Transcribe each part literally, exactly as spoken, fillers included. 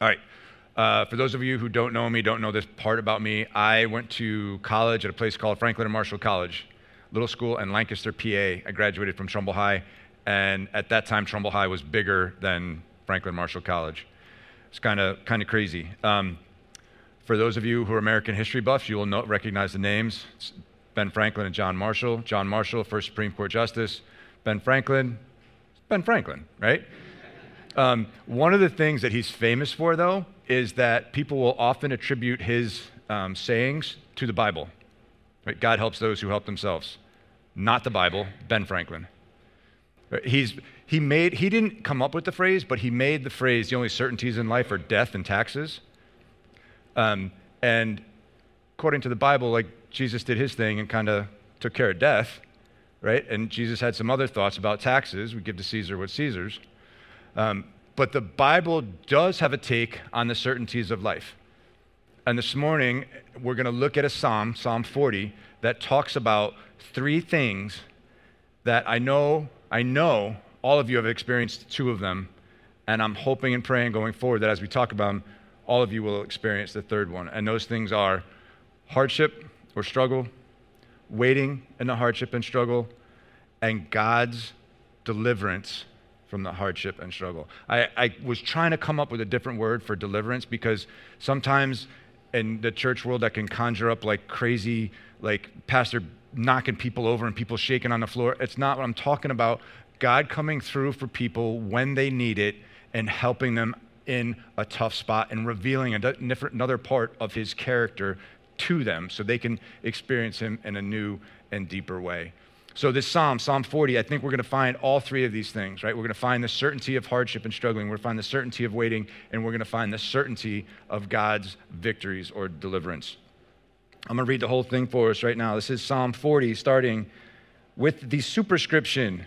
All right. Uh, for those of you who don't know me, don't know this part about me, I went to college at a place called Franklin and Marshall College, little school in Lancaster, P A. I graduated from Trumbull High, and at that time, Trumbull High was bigger than Franklin Marshall College. It's kind of kind of crazy. Um, for those of you who are American history buffs, you will know, recognize the names. It's Ben Franklin and John Marshall. John Marshall, first Supreme Court Justice. Ben Franklin, Ben Franklin, right? Um, one of the things that he's famous for, though, is that people will often attribute his um, sayings to the Bible. Right? God helps those who help themselves. Not the Bible, Ben Franklin. Right? He's, he, made, he didn't come up with the phrase, but he made the phrase, the only certainties in life are death and taxes. Um, and according to the Bible, like Jesus did his thing and kind of took care of death, right? And Jesus had some other thoughts about taxes. We give to Caesar what's Caesar's. Um, but the Bible does have a take on the certainties of life. And this morning, we're going to look at a psalm, Psalm forty, that talks about three things that I know, I know all of you have experienced two of them, and I'm hoping and praying going forward that as we talk about them, all of you will experience the third one. And those things are hardship or struggle, waiting in the hardship and struggle, and God's deliverance from the hardship and struggle. I, I was trying to come up with a different word for deliverance because sometimes in the church world that can conjure up like crazy, like pastor knocking people over and people shaking on the floor. It's not what I'm talking about. God coming through for people when they need it and helping them in a tough spot and revealing a different, another part of his character to them so they can experience him in a new and deeper way. So this psalm, Psalm forty, I think we're going to find all three of these things, right? We're going to find the certainty of hardship and struggling. We're going to find the certainty of waiting, and we're going to find the certainty of God's victories or deliverance. I'm going to read the whole thing for us right now. This is Psalm forty, starting with the superscription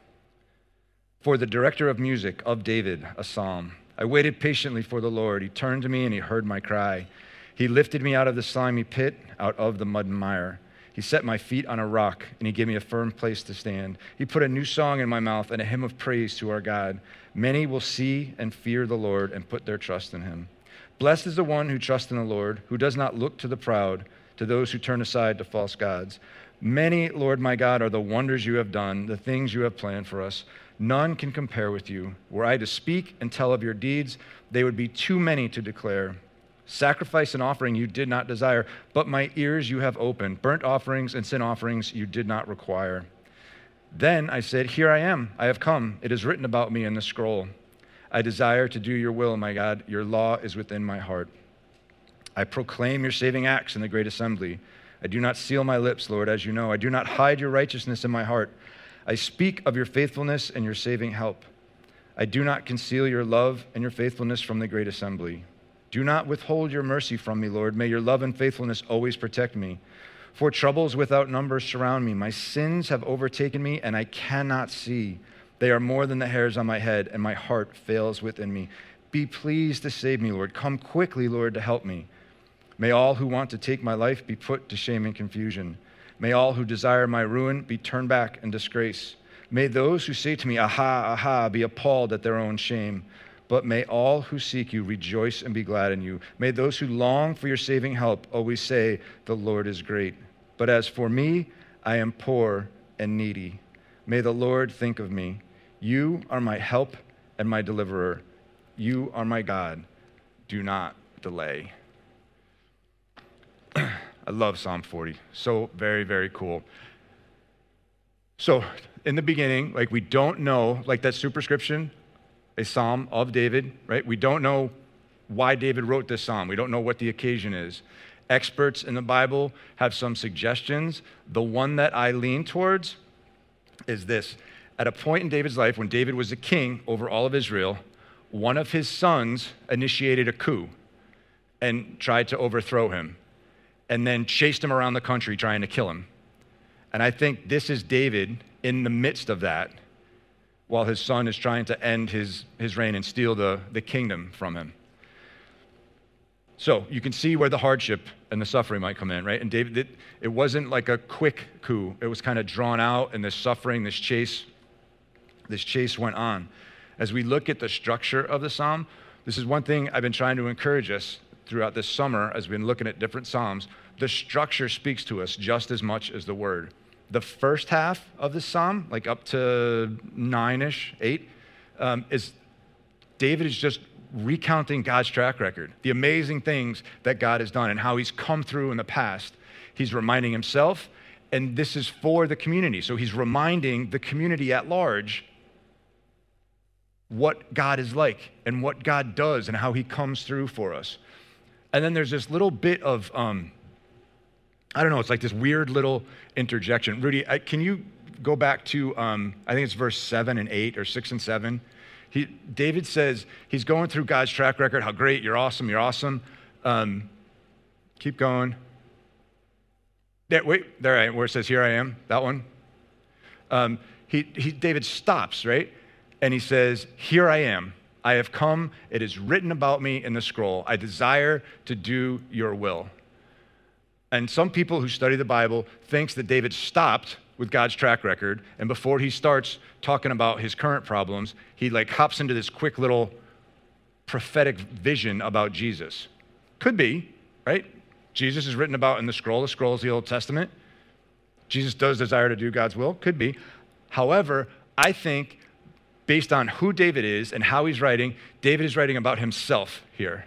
for the director of music of David, a psalm. I waited patiently for the Lord. He turned to me and he heard my cry. He lifted me out of the slimy pit, out of the mud and mire. He set my feet on a rock, and he gave me a firm place to stand. He put a new song in my mouth and a hymn of praise to our God. Many will see and fear the Lord and put their trust in him. Blessed is the one who trusts in the Lord, who does not look to the proud, to those who turn aside to false gods. Many, Lord my God, are the wonders you have done, the things you have planned for us. None can compare with you. Were I to speak and tell of your deeds, they would be too many to declare. Sacrifice and offering you did not desire, but my ears you have opened. Burnt offerings and sin offerings you did not require. Then I said, here I am, I have come. It is written about me in the scroll. I desire to do your will, my God. Your law is within my heart. I proclaim your saving acts in the great assembly. I do not seal my lips, Lord, as you know. I do not hide your righteousness in my heart. I speak of your faithfulness and your saving help. I do not conceal your love and your faithfulness from the great assembly. Do not withhold your mercy from me, Lord. May your love and faithfulness always protect me. For troubles without number surround me. My sins have overtaken me, and I cannot see. They are more than the hairs on my head, and my heart fails within me. Be pleased to save me, Lord. Come quickly, Lord, to help me. May all who want to take my life be put to shame and confusion. May all who desire my ruin be turned back in disgrace. May those who say to me, aha, aha, be appalled at their own shame. But may all who seek you rejoice and be glad in you. May those who long for your saving help always say, the Lord is great. But as for me, I am poor and needy. May the Lord think of me. You are my help and my deliverer. You are my God. Do not delay. I love Psalm forty. So very, very cool. So in the beginning, like we don't know, like that superscription, a psalm of David, right? We don't know why David wrote this psalm. We don't know what the occasion is. Experts in the Bible have some suggestions. The one that I lean towards is this. At a point in David's life when David was a king over all of Israel, one of his sons initiated a coup and tried to overthrow him and then chased him around the country trying to kill him. And I think this is David in the midst of that, while his son is trying to end his, his reign and steal the, the kingdom from him. So you can see where the hardship and the suffering might come in, right? And David, it, it wasn't like a quick coup. It was kind of drawn out, and this suffering, this chase, this chase went on. As we look at the structure of the psalm, This is one thing I've been trying to encourage us throughout this summer as we've been looking at different Psalms. The structure speaks to us just as much as the word. The first half of the Psalm, like up to nine-ish, eight, um, is David is just recounting God's track record, the amazing things that God has done and how he's come through in the past. He's reminding himself, and this is for the community. So he's reminding the community at large what God is like and what God does and how he comes through for us. And then there's this little bit of, um, I don't know, it's like this weird little interjection. Rudy, I, can you go back to, um, I think it's verse seven and eight or six and seven. He, David says he's going through God's track record, how great, you're awesome, you're awesome. Um, keep going. There, wait, there I am, where it says, here I am, that one. Um, he, he, David stops, right? And he says, here I am. I have come. It is written about me in the scroll. I desire to do your will. And some people who study the Bible thinks that David stopped with God's track record, and before he starts talking about his current problems, he like hops into this quick little prophetic vision about Jesus. Could be, right? Jesus is written about in the scroll. The scroll is the Old Testament. Jesus does desire to do God's will. Could be. However, I think based on who David is and how he's writing, David is writing about himself here.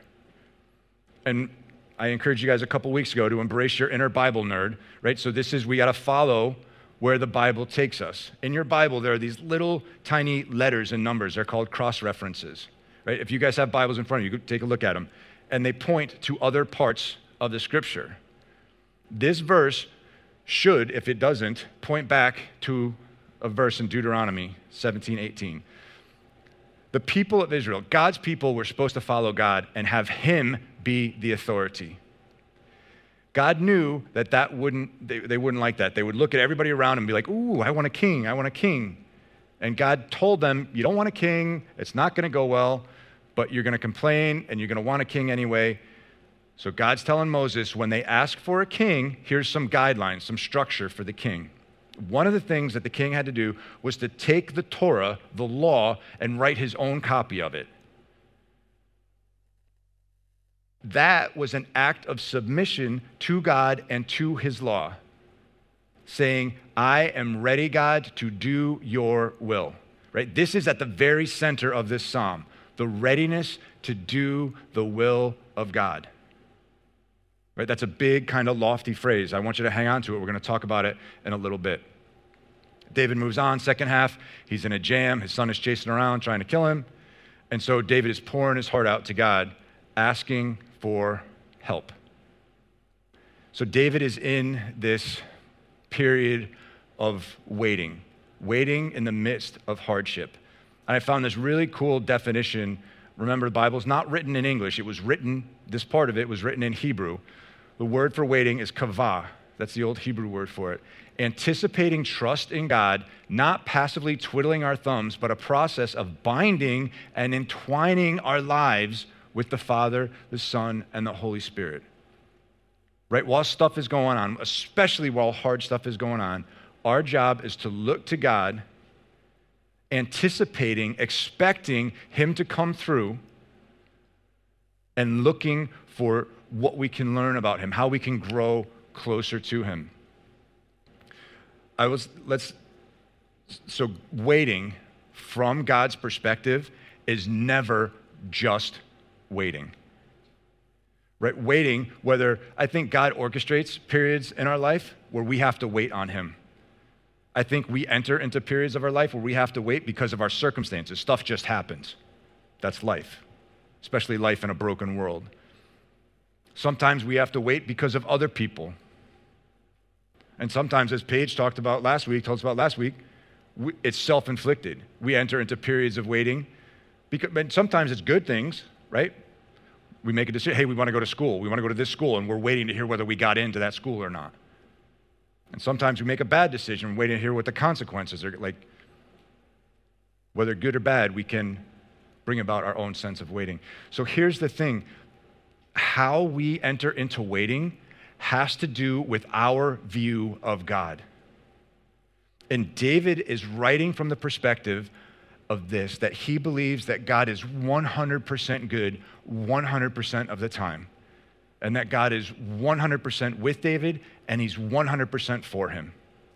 And I encouraged you guys a couple weeks ago to embrace your inner Bible nerd, right? So this is, we got to follow where the Bible takes us. In your Bible, there are these little tiny letters and numbers. They're called cross-references, right? If you guys have Bibles in front of you, take a look at them. And they point to other parts of the scripture. This verse should, if it doesn't, point back to a verse in Deuteronomy seventeen eighteen. The people of Israel, God's people, were supposed to follow God and have him be the authority. God knew that that wouldn't, they, they wouldn't like that. They would look at everybody around and be like, ooh, I want a king, I want a king. And God told them, you don't want a king, it's not going to go well, but you're going to complain and you're going to want a king anyway. So God's telling Moses, when they ask for a king, here's some guidelines, some structure for the king. One of the things that the king had to do was to take the Torah, the law, and write his own copy of it. That was an act of submission to God and to his law, saying, I am ready, God, to do your will. Right? This is at the very center of this psalm, the readiness to do the will of God. Right? That's a big, kind of lofty phrase. I want you to hang on to it. We're going to talk about it in a little bit. David moves on, second half. He's in a jam. His son is chasing around, trying to kill him. And so David is pouring his heart out to God, asking for help. So David is in this period of waiting, waiting in the midst of hardship. And I found this really cool definition. Remember, the Bible's not written in English. It was written, this part of it was written in Hebrew. The word for waiting is kavah. That's the old Hebrew word for it. Anticipating trust in God, not passively twiddling our thumbs, but a process of binding and entwining our lives with the Father, the Son, and the Holy Spirit. Right? While stuff is going on, especially while hard stuff is going on, our job is to look to God, anticipating, expecting him to come through, and looking for what we can learn about him, how we can grow closer to him. I was, let's, so waiting from God's perspective is never just waiting. Right? Waiting, whether, I think God orchestrates periods in our life where we have to wait on him. I think we enter into periods of our life where we have to wait because of our circumstances. Stuff just happens. That's life, especially life in a broken world. Sometimes we have to wait because of other people. And sometimes, as Paige talked about last week, told us about last week, we, it's self-inflicted. We enter into periods of waiting. Because, but sometimes it's good things, right? We make a decision, hey, we want to go to school. We want to go to this school, and we're waiting to hear whether we got into that school or not. And sometimes we make a bad decision, waiting to hear what the consequences are. Like, whether good or bad, we can bring about our own sense of waiting. So here's the thing. How we enter into waiting has to do with our view of God. And David is writing from the perspective, of this, that he believes that God is one hundred percent good one hundred percent of the time, and that God is one hundred percent with David, and he's one hundred percent for him.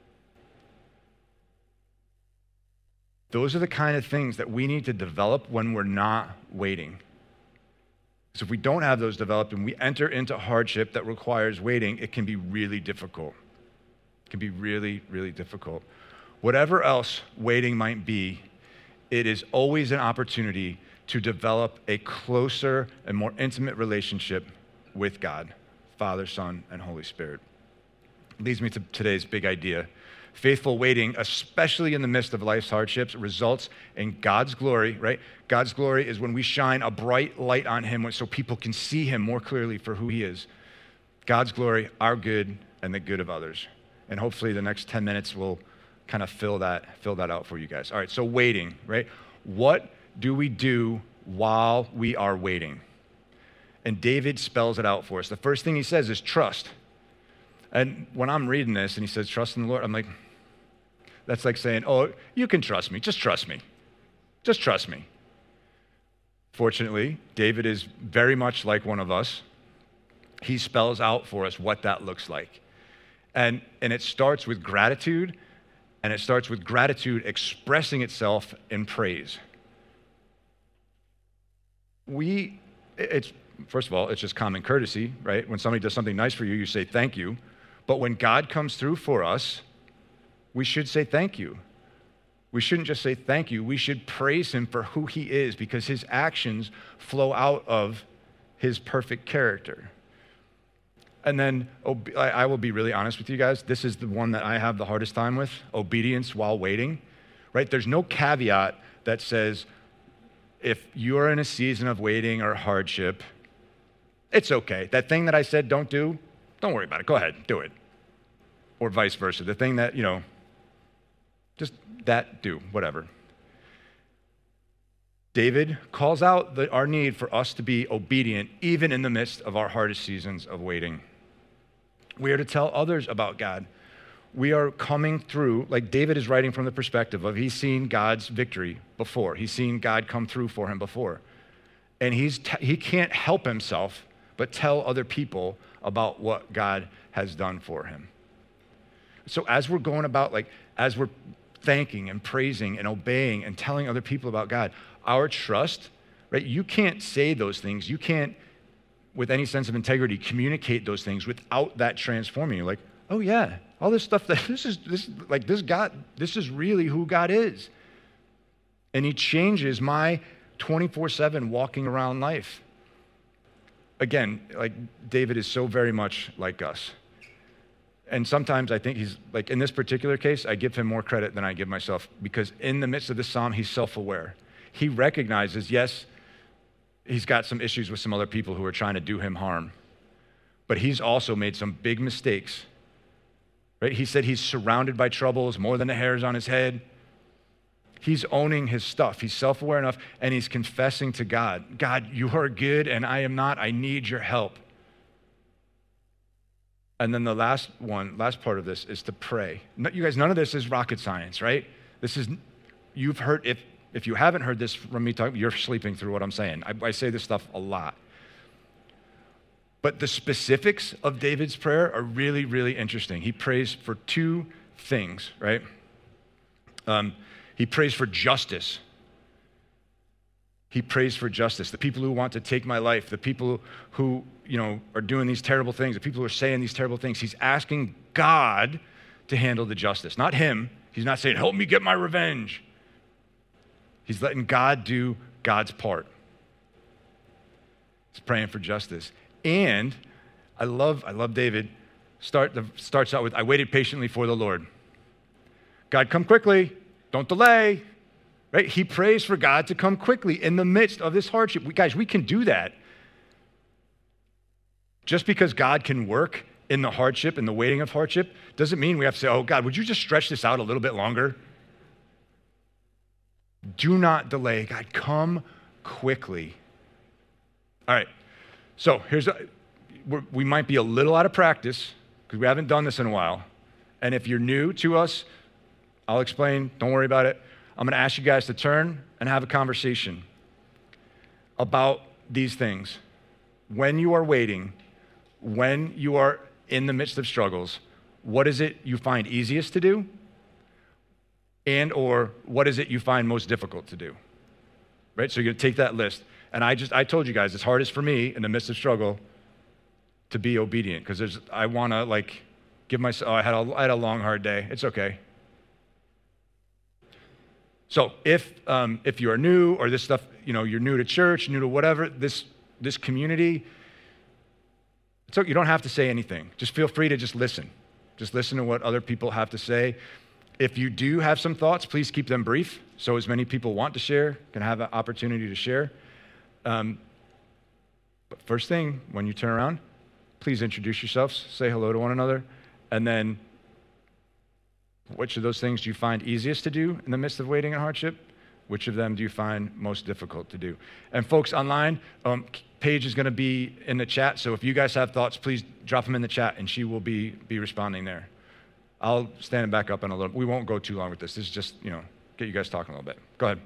Those are the kind of things that we need to develop when we're not waiting. So if we don't have those developed and we enter into hardship that requires waiting, it can be really difficult. It can be really, really difficult. Whatever else waiting might be, it is always an opportunity to develop a closer and more intimate relationship with God, Father, Son, and Holy Spirit. Leads me to today's big idea. Faithful waiting, especially in the midst of life's hardships, results in God's glory, right? God's glory is when we shine a bright light on him so people can see him more clearly for who he is. God's glory, our good, and the good of others. And hopefully the next ten minutes will kind of fill that, fill that out for you guys. All right, so waiting, right? What do we do while we are waiting? And David spells it out for us. The first thing he says is trust. And when I'm reading this and he says, trust in the Lord, I'm like, that's like saying, oh, you can trust me. Just trust me. Just trust me. Fortunately, David is very much like one of us. He spells out for us what that looks like. And, and it starts with gratitude, and it starts with gratitude expressing itself in praise. We, it's, first of all, it's just common courtesy, right? When somebody does something nice for you, you say thank you. But when God comes through for us, we should say thank you. We shouldn't just say thank you. We should praise him for who he is, because his actions flow out of his perfect character. And then I will be really honest with you guys. This is the one that I have the hardest time with, obedience while waiting, right? There's no caveat that says if you're in a season of waiting or hardship, it's okay. That thing that I said don't do, don't worry about it. Go ahead, do it. Or vice versa. The thing that, you know, just that, do, whatever. David calls out the, our need for us to be obedient even in the midst of our hardest seasons of waiting. We are to tell others about God. We are coming through, like David is writing from the perspective of he's seen God's victory before. He's seen God come through for him before. And he's t- he can't help himself but tell other people about what God has done for him. So as we're going about, like, as we're thanking and praising and obeying and telling other people about God, our trust, right? You can't say those things. You can't, with any sense of integrity, communicate those things without that transforming you. Like, oh yeah, all this stuff, that this is, this like this God, this is really who God is. And he changes my twenty-four seven walking around life. Again, like David is so very much like us. And sometimes I think he's, like in this particular case, I give him more credit than I give myself, because in the midst of this psalm, he's self-aware. He recognizes, yes, he's got some issues with some other people who are trying to do him harm, but he's also made some big mistakes, right? He said he's surrounded by troubles, more than the hairs on his head. He's owning his stuff. He's self-aware enough, and he's confessing to God, God, you are good, and I am not. I need your help. And then the last one, last part of this is to pray. You guys, none of this is rocket science, right? This is, you've heard, if if you haven't heard this from me talk, you're sleeping through what I'm saying. I, I say this stuff a lot. But the specifics of David's prayer are really, really interesting. He prays for two things, right? Um, he prays for justice. He prays for justice. The people who want to take my life, the people who, you know, are doing these terrible things, the people who are saying these terrible things, he's asking God to handle the justice, not him. He's not saying, help me get my revenge. He's letting God do God's part. He's praying for justice. And I love, I love David, start the, starts out with, I waited patiently for the Lord. God, come quickly, don't delay. Right? He prays for God to come quickly in the midst of this hardship. We, guys, we can do that. Just because God can work in the hardship, in the waiting of hardship, doesn't mean we have to say, oh, God, would you just stretch this out a little bit longer? Do not delay. God, come quickly. All right. So here's, a, we're, we might be a little out of practice because we haven't done this in a while. And if you're new to us, I'll explain. Don't worry about it. I'm going to ask you guys to turn and have a conversation about these things. When you are waiting, when you are in the midst of struggles, what is it you find easiest to do? And or what is it you find most difficult to do? Right? So you're going to take that list. And I just, I told you guys, it's hardest for me in the midst of struggle to be obedient, because there's, I want to like give myself, oh, I had a, I had a long, hard day. It's okay. So if um, if you are new, or this stuff, you know, you're new to church, new to whatever, this this community, so you don't have to say anything. Just feel free to just listen. Just listen to what other people have to say. If you do have some thoughts, please keep them brief, so as many people want to share can have an opportunity to share. Um, but first thing, when you turn around, please introduce yourselves, say hello to one another, and then which of those things do you find easiest to do in the midst of waiting and hardship? Which of them do you find most difficult to do? And folks online, um, Paige is going to be in the chat, so if you guys have thoughts, please drop them in the chat, and she will be be responding there. I'll stand back up in a little. We won't go too long with this. This is just, you know, get you guys talking a little bit. Go ahead.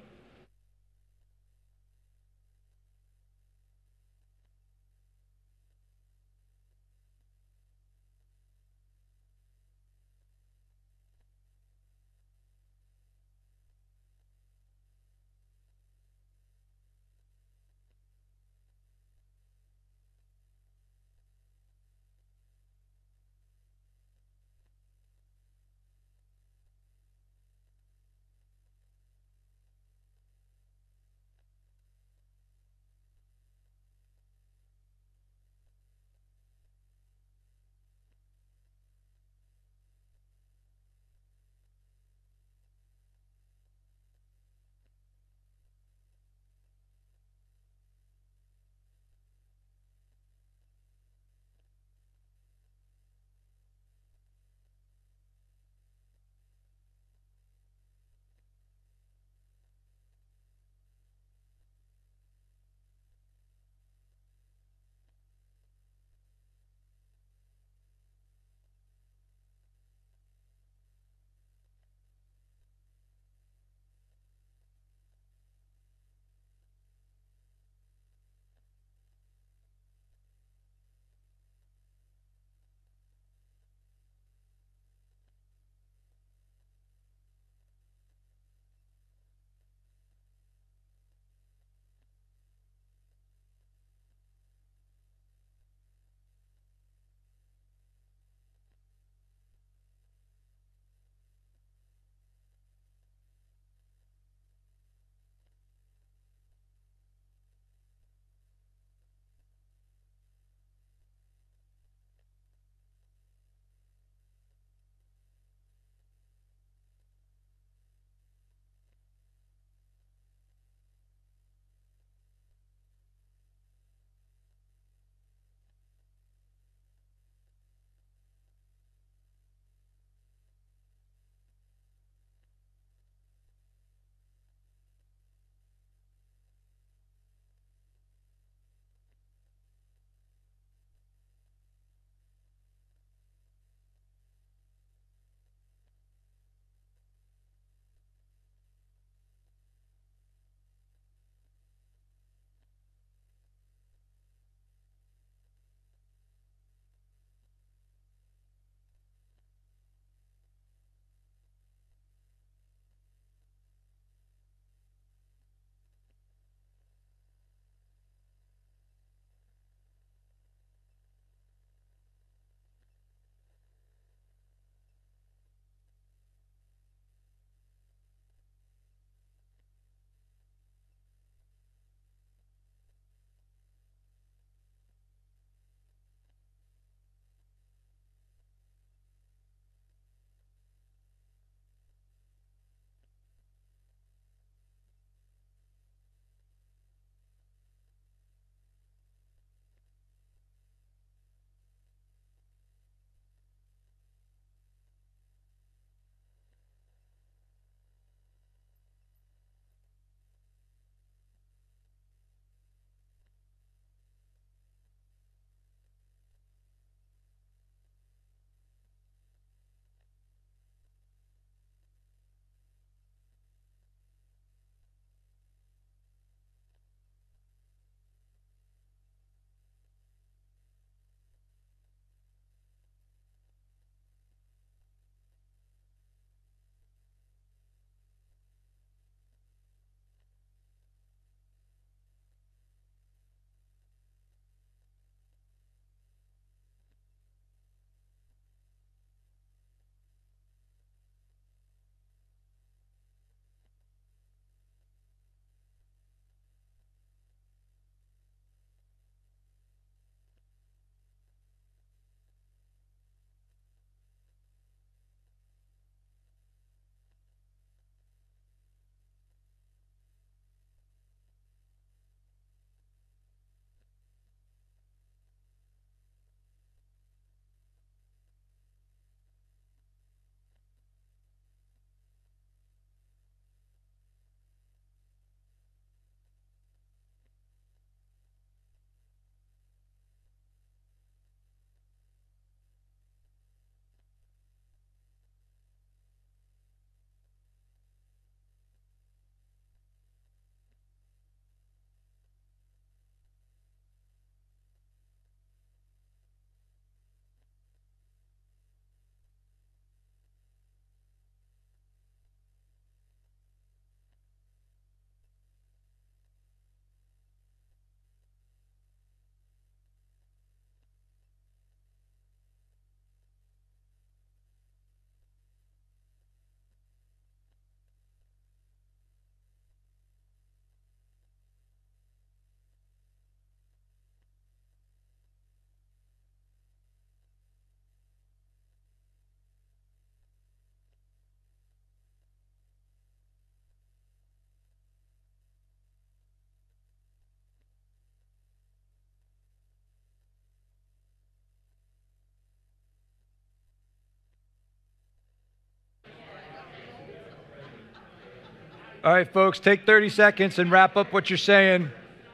All right, folks, take thirty seconds and wrap up what you're saying.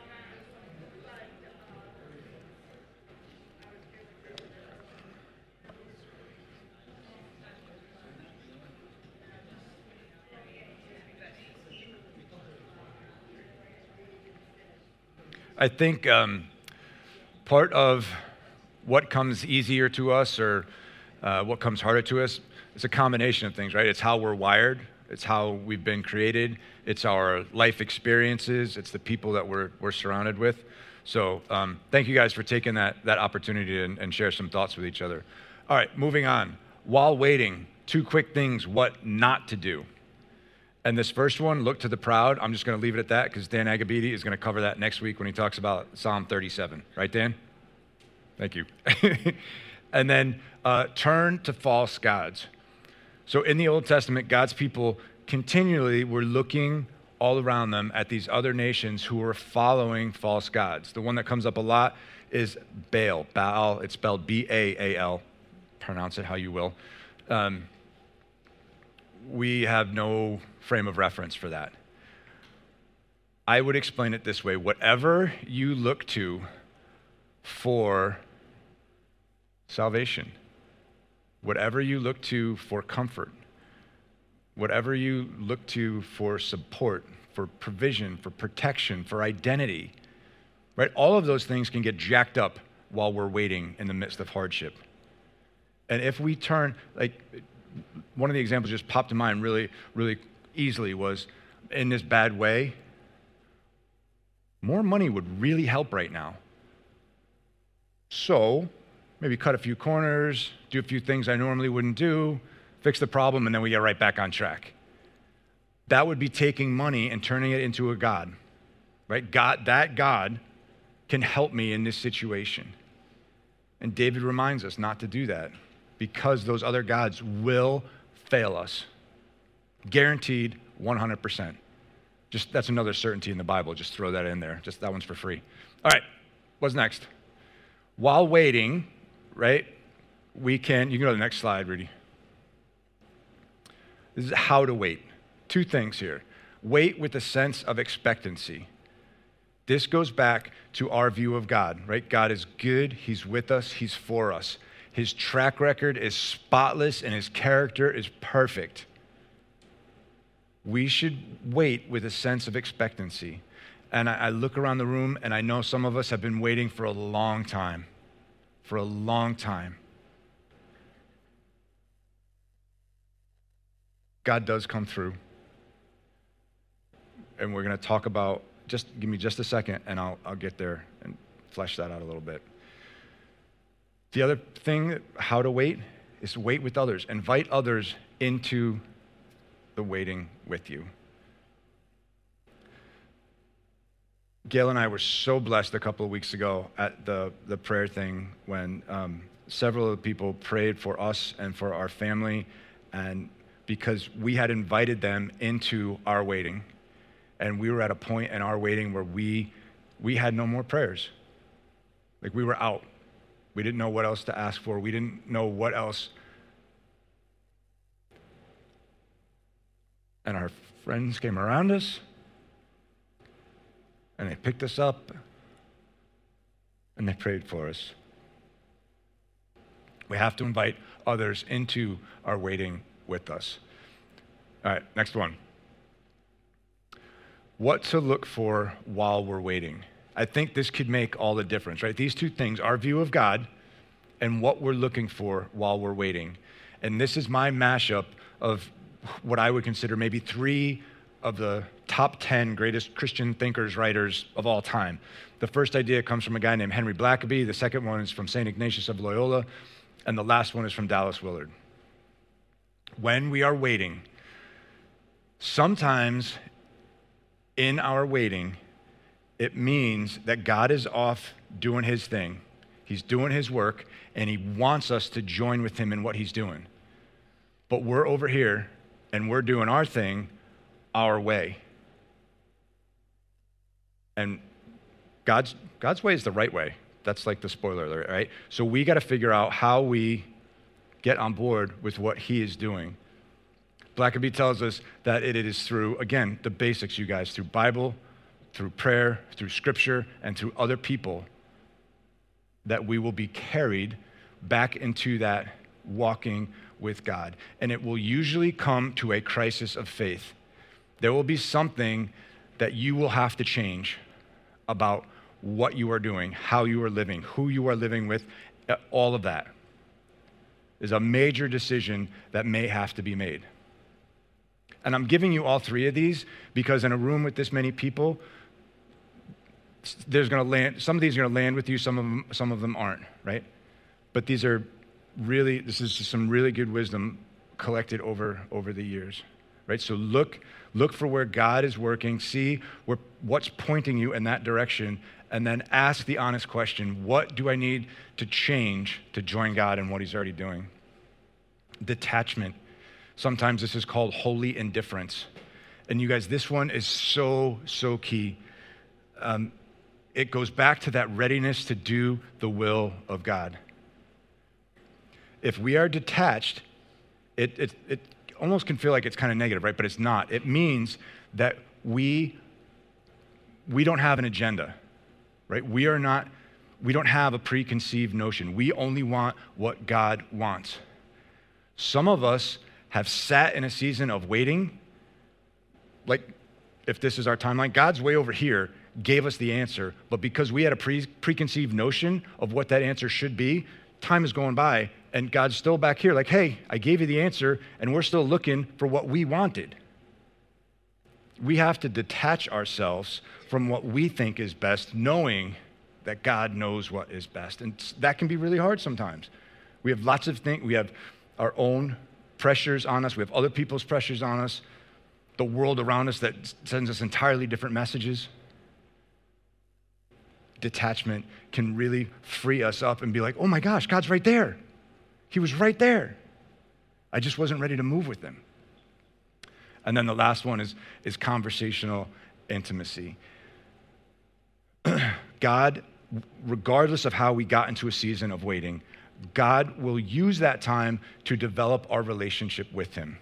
I think um, part of what comes easier to us or uh, what comes harder to us is a combination of things, right? It's how we're wired. It's how we've been created. It's our life experiences. It's the people that we're, we're surrounded with. So um, thank you guys for taking that, that opportunity and, and share some thoughts with each other. All right, moving on. While waiting, two quick things, what not to do. And this first one, look to the proud. I'm just going to leave it at that because Dan Agabidi is going to cover that next week when he talks about Psalm thirty-seven. Right, Dan? Thank you. And then uh, turn to false gods. So in the Old Testament, God's people continually were looking all around them at these other nations who were following false gods. The one that comes up a lot is Baal. Baal, it's spelled B A A L. Pronounce it how you will. Um, we have no frame of reference for that. I would explain it this way. Whatever you look to for salvation, whatever you look to for comfort, whatever you look to for support, for provision, for protection, for identity, right? All of those things can get jacked up while we're waiting in the midst of hardship. And if we turn, like, one of the examples just popped in mind really, really easily was in this bad way, more money would really help right now. So maybe cut a few corners, do a few things I normally wouldn't do, fix the problem, and then we get right back on track. That would be taking money and turning it into a God, right? God, that God can help me in this situation. And David reminds us not to do that because those other gods will fail us. Guaranteed one hundred percent. Just that's another certainty in the Bible. Just throw that in there. Just that one's for free. All right, what's next? While waiting, right, we can, you can go to the next slide, Rudy. This is how to wait. Two things here. Wait with a sense of expectancy. This goes back to our view of God, right? God is good. He's with us. He's for us. His track record is spotless and his character is perfect. We should wait with a sense of expectancy. And I, I look around the room and I know some of us have been waiting for a long time, for a long time. God does come through. And we're going to talk about, just give me just a second and I'll, I'll get there and flesh that out a little bit. The other thing, how to wait, is wait with others. Invite others into the waiting with you. Gail and I were so blessed a couple of weeks ago at the, the prayer thing when um, several of the people prayed for us and for our family, and because we had invited them into our waiting. And we were at a point in our waiting where we we had no more prayers. Like we were out. We didn't know what else to ask for. We didn't know what else. And our friends came around us and they picked us up and they prayed for us. We have to invite others into our waiting with us. All right, next one. What to look for while we're waiting. I think this could make all the difference, right? These two things, our view of God and what we're looking for while we're waiting. And this is my mashup of what I would consider maybe three of the top ten greatest Christian thinkers, writers of all time. The first idea comes from a guy named Henry Blackaby. The second one is from Saint Ignatius of Loyola. And the last one is from Dallas Willard. When we are waiting, sometimes in our waiting, it means that God is off doing his thing. He's doing his work, and he wants us to join with him in what he's doing. But we're over here, and we're doing our thing our way. And God's, God's way is the right way. That's like the spoiler alert, right? So we got to figure out how we get on board with what he is doing. Blackaby tells us that it is through, again, the basics, you guys, through Bible, through prayer, through scripture, and through other people, that we will be carried back into that walking with God. And it will usually come to a crisis of faith. There will be something that you will have to change about what you are doing, how you are living, who you are living with. All of that is a major decision that may have to be made. And I'm giving you all three of these because in a room with this many people, there's going to land, some of these are going to land with you, some of them, some of them aren't, right? But these are really, this is just some really good wisdom collected over, over the years, right? So look, look for where God is working, see where, what's pointing you in that direction, and then ask the honest question, what do I need to change to join God in what he's already doing? Detachment. Sometimes this is called holy indifference. And you guys, this one is so, so key. Um, it goes back to that readiness to do the will of God. If we are detached, it, it, it almost can feel like it's kind of negative, right? But it's not. It means that we, we don't have an agenda, right? We are not, we don't have a preconceived notion. We only want what God wants. Some of us have sat in a season of waiting, like if this is our timeline, God's way over here gave us the answer, but because we had a pre- preconceived notion of what that answer should be, time is going by, and God's still back here like, hey, I gave you the answer, and we're still looking for what we wanted. We have to detach ourselves from what we think is best, knowing that God knows what is best, and that can be really hard sometimes. We have lots of things, we have our own pressures on us, we have other people's pressures on us, the world around us that sends us entirely different messages. Detachment can really free us up and be like, oh my gosh, God's right there. He was right there. I just wasn't ready to move with him. And then the last one is, is conversational intimacy. God, regardless of how we got into a season of waiting, God will use that time to develop our relationship with him.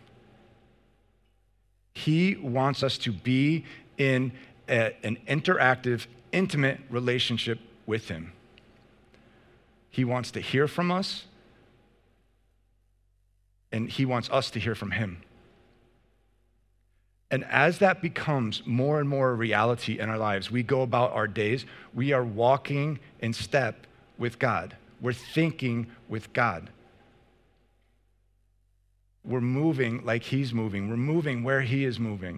He wants us to be in a, an interactive, intimate relationship with him. He wants to hear from us, and he wants us to hear from him. And as that becomes more and more a reality in our lives, we go about our days, we are walking in step with God. We're thinking with God. We're moving like he's moving. We're moving where he is moving.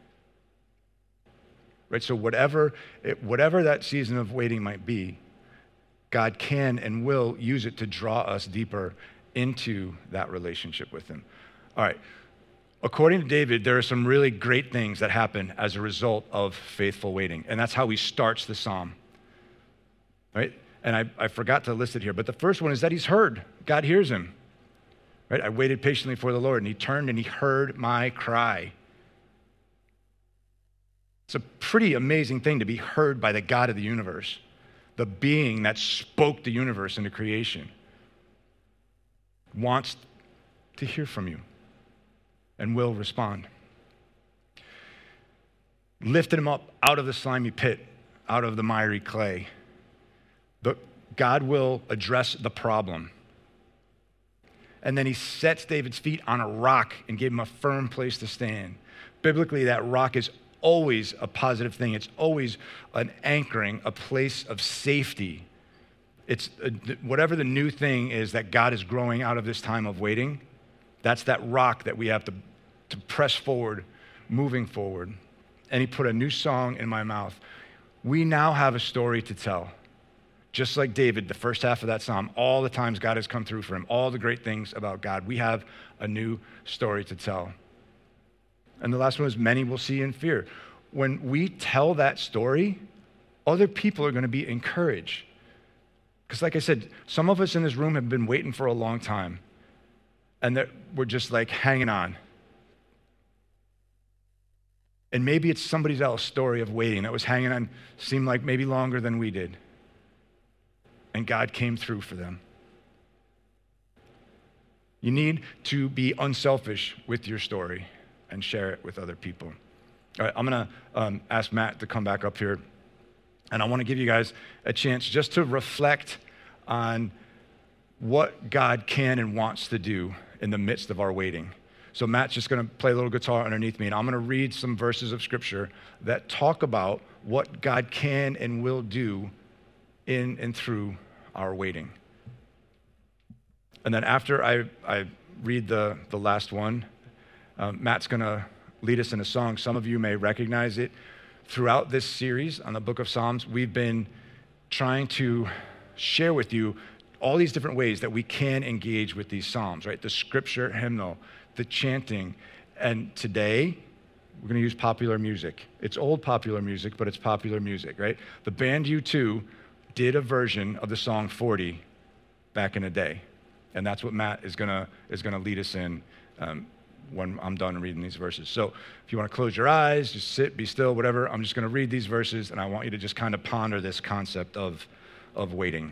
Right? So whatever, it, whatever that season of waiting might be, God can and will use it to draw us deeper into that relationship with him. All right. According to David, there are some really great things that happen as a result of faithful waiting. And that's how he starts the psalm. Right? And I, I forgot to list it here, but the first one is that he's heard. God hears him. Right? I waited patiently for the Lord, and he turned and he heard my cry. It's a pretty amazing thing to be heard by the God of the universe, the being that spoke the universe into creation, wants to hear from you and will respond. Lifted him up out of the slimy pit, out of the miry clay. But God will address the problem. And then he sets David's feet on a rock and gave him a firm place to stand. Biblically, that rock is always a positive thing. It's always an anchoring, a place of safety. It's a, whatever the new thing is that God is growing out of this time of waiting, that's that rock that we have to, to press forward, moving forward. And he put a new song in my mouth. We now have a story to tell. Just like David, the first half of that psalm, all the times God has come through for him, all the great things about God, we have a new story to tell. And the last one is many will see and fear. When we tell that story, other people are going to be encouraged. Because like I said, some of us in this room have been waiting for a long time, and that we're just like hanging on. And maybe it's somebody else's story of waiting that was hanging on, seemed like maybe longer than we did. And God came through for them. You need to be unselfish with your story and share it with other people. All right, I'm going to um, ask Matt to come back up here. And I want to give you guys a chance just to reflect on what God can and wants to do in the midst of our waiting. So Matt's just going to play a little guitar underneath me, and I'm going to read some verses of Scripture that talk about what God can and will do in and through our waiting. And then after I, I read the, the last one, um, Matt's going to lead us in a song. Some of you may recognize it. Throughout this series on the book of Psalms, we've been trying to share with you all these different ways that we can engage with these Psalms, right? The scripture hymnal, the chanting. And today, we're going to use popular music. It's old popular music, but it's popular music, right? The band U two did a version of the song forty back in the day. And that's what Matt is going to is going to lead us in um, when I'm done reading these verses. So if you want to close your eyes, just sit, be still, whatever. I'm just going to read these verses, and I want you to just kind of ponder this concept of, of waiting.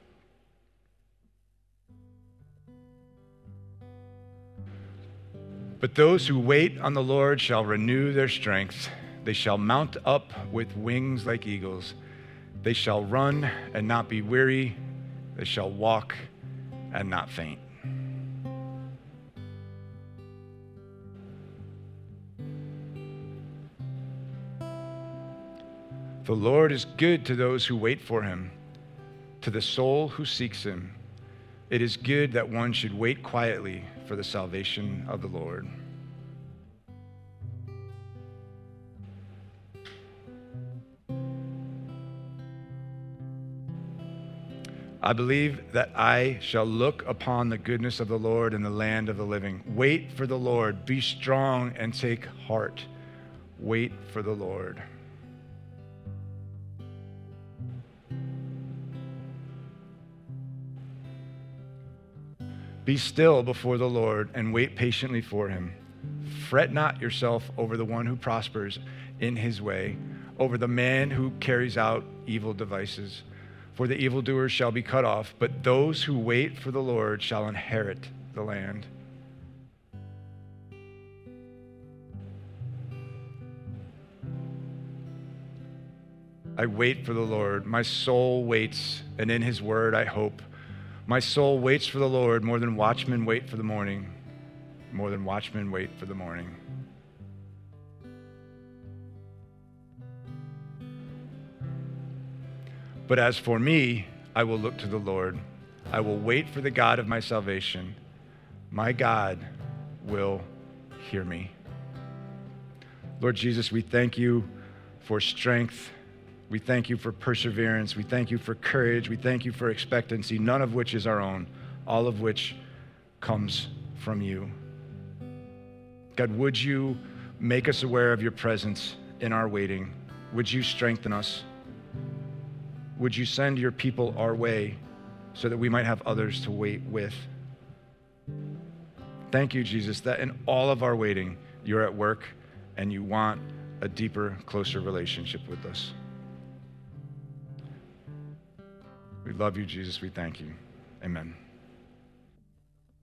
But those who wait on the Lord shall renew their strength. They shall mount up with wings like eagles. They shall run and not be weary. They shall walk and not faint. The Lord is good to those who wait for him, to the soul who seeks him. It is good that one should wait quietly for the salvation of the Lord. I believe that I shall look upon the goodness of the Lord in the land of the living. Wait for the Lord. Be strong and take heart. Wait for the Lord. Be still before the Lord and wait patiently for him. Fret not yourself over the one who prospers in his way, over the man who carries out evil devices. For the evildoers shall be cut off, but those who wait for the Lord shall inherit the land. I wait for the Lord. My soul waits, and in his word I hope. My soul waits for the Lord more than watchmen wait for the morning, more than watchmen wait for the morning. But as for me, I will look to the Lord. I will wait for the God of my salvation. My God will hear me. Lord Jesus, we thank you for strength. We thank you for perseverance. We thank you for courage. We thank you for expectancy, none of which is our own, all of which comes from you. God, would you make us aware of your presence in our waiting? Would you strengthen us? Would you send your people our way so that we might have others to wait with? Thank you, Jesus, that in all of our waiting, you're at work and you want a deeper, closer relationship with us. We love you, Jesus. We thank you. Amen.